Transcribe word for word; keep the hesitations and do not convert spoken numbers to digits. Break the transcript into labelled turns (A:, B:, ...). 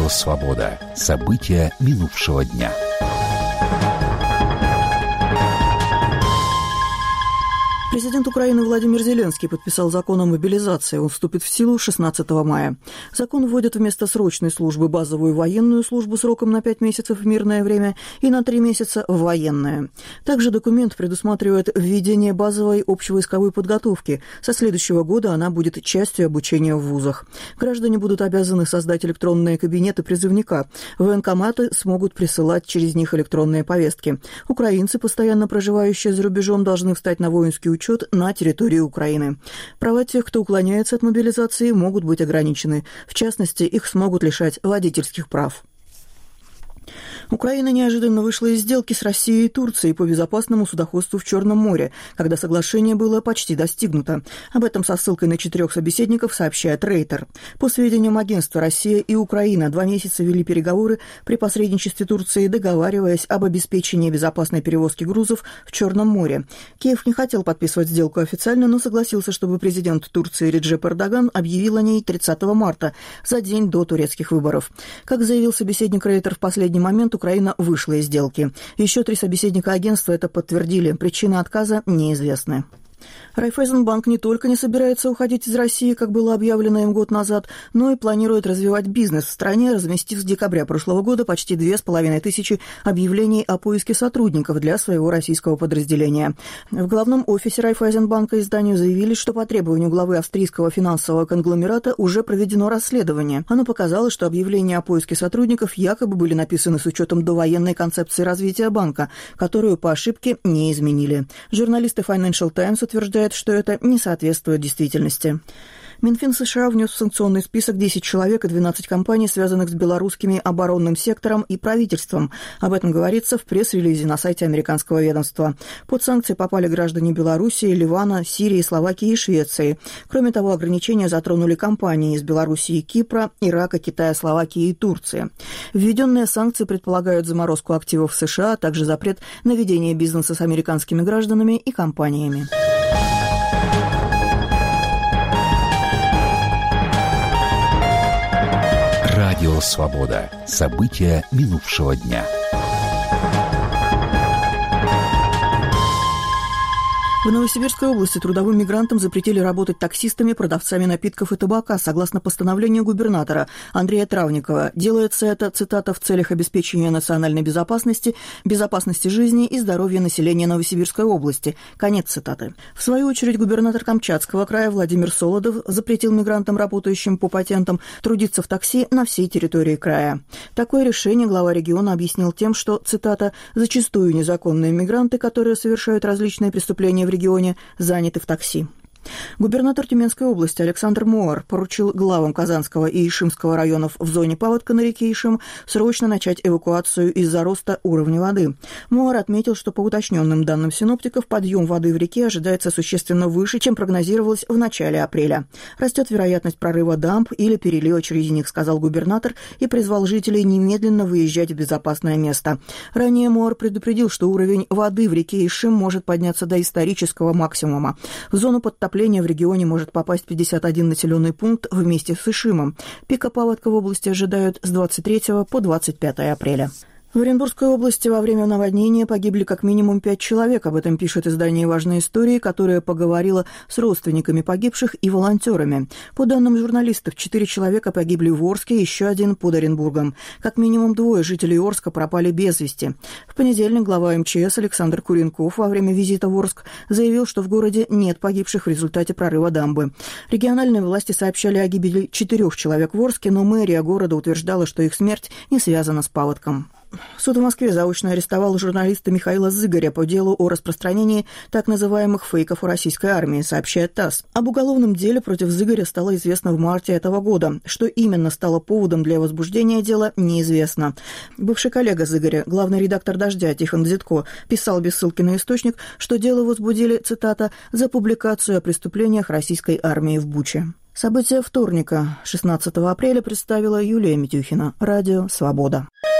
A: Радио «Свобода». События минувшего дня.
B: Президент Украины Владимир Зеленский подписал закон о мобилизации. Он вступит в силу шестнадцатого мая. Закон вводит вместо срочной службы базовую военную службу сроком на пять месяцев в мирное время и на три месяца в военное. Также документ предусматривает введение базовой общевойсковой подготовки. Со следующего года она будет частью обучения в вузах. Граждане будут обязаны создать электронные кабинеты призывника. Военкоматы смогут присылать через них электронные повестки. Украинцы, постоянно проживающие за рубежом, должны встать на воинский учет на территории Украины. Права тех, кто уклоняется от мобилизации, могут быть ограничены. В частности, их смогут лишать водительских прав. Украина неожиданно вышла из сделки с Россией и Турцией по безопасному судоходству в Черном море, когда соглашение было почти достигнуто. Об этом со ссылкой на четырех собеседников сообщает Рейтер. По сведениям агентства, Россия и Украина два месяца вели переговоры при посредничестве Турции, договариваясь об обеспечении безопасной перевозки грузов в Черном море. Киев не хотел подписывать сделку официально, но согласился, чтобы президент Турции Реджеп Эрдоган объявил о ней тридцатого марта, за день до турецких выборов. Как заявил собеседник Рейтер, в последний момент Украина вышла из сделки. Еще три собеседника агентства это подтвердили. Причина отказа неизвестны. Райффайзенбанк не только не собирается уходить из России, как было объявлено им год назад, но и планирует развивать бизнес в стране, разместив с декабря прошлого года почти две с половиной тысячи объявлений о поиске сотрудников для своего российского подразделения. В главном офисе Райффайзенбанка изданию заявили, что по требованию главы австрийского финансового конгломерата уже проведено расследование. Оно показало, что объявления о поиске сотрудников якобы были написаны с учетом довоенной концепции развития банка, которую по ошибке не изменили. Журналисты Financial Times утверждают, что это не соответствует действительности. Минфин США внес в санкционный список десять человек и двенадцать компаний, связанных с белорусским оборонным сектором и правительством. Об этом говорится в пресс-релизе на сайте американского ведомства. Под санкции попали граждане Белоруссии, Ливана, Сирии, Словакии и Швеции. Кроме того, ограничения затронули компании из Белоруссии, Кипра, Ирака, Китая, Словакии и Турции. Введенные санкции предполагают заморозку активов в США, а также запрет на ведение бизнеса с американскими гражданами и компаниями.
A: Радио «Свобода». События минувшего дня.
B: В Новосибирской области трудовым мигрантам запретили работать таксистами, продавцами напитков и табака, согласно постановлению губернатора Андрея Травникова. Делается это, цитата, в целях обеспечения национальной безопасности, безопасности жизни и здоровья населения Новосибирской области. Конец цитаты. В свою очередь, губернатор Камчатского края Владимир Солодов запретил мигрантам, работающим по патентам, трудиться в такси на всей территории края. Такое решение глава региона объяснил тем, что, цитата, зачастую незаконные мигранты, которые совершают различные преступления в регионе, заняты в такси. Губернатор Тюменской области Александр Моар поручил главам Казанского и Ишимского районов в зоне паводка на реке Ишим срочно начать эвакуацию из-за роста уровня воды. Моар отметил, что по уточненным данным синоптиков подъем воды в реке ожидается существенно выше, чем прогнозировалось в начале апреля. Растет вероятность прорыва дамб или перелива через них, сказал губернатор, и призвал жителей немедленно выезжать в безопасное место. Ранее Моар предупредил, что уровень воды в реке Ишим может подняться до исторического максимума. В зону подтопления в регионе может попасть пятьдесят один населенный пункт вместе с Ишимом. Пика паводка в области ожидают с двадцать третьего по двадцать пятое апреля. В Оренбургской области во время наводнения погибли как минимум пять человек. Об этом пишет издание «Важные истории», которое поговорило с родственниками погибших и волонтерами. По данным журналистов, четыре человека погибли в Орске, еще один под Оренбургом. Как минимум двое жителей Орска пропали без вести. В понедельник глава эм че эс Александр Куренков во время визита в Орск заявил, что в городе нет погибших в результате прорыва дамбы. Региональные власти сообщали о гибели четырех человек в Орске, но мэрия города утверждала, что их смерть не связана с паводком. Суд в Москве заочно арестовал журналиста Михаила Зыгоря по делу о распространении так называемых фейков у российской армии, сообщает ТАСС. Об уголовном деле против Зыгоря стало известно в марте этого года. Что именно стало поводом для возбуждения дела, неизвестно. Бывший коллега Зыгоря, главный редактор «Дождя» Тихон Дзитко, писал без ссылки на источник, что дело возбудили, цитата, «за публикацию о преступлениях российской армии в Буче». События вторника, шестнадцатого апреля, представила Юлия Митюхина. Радио «Свобода».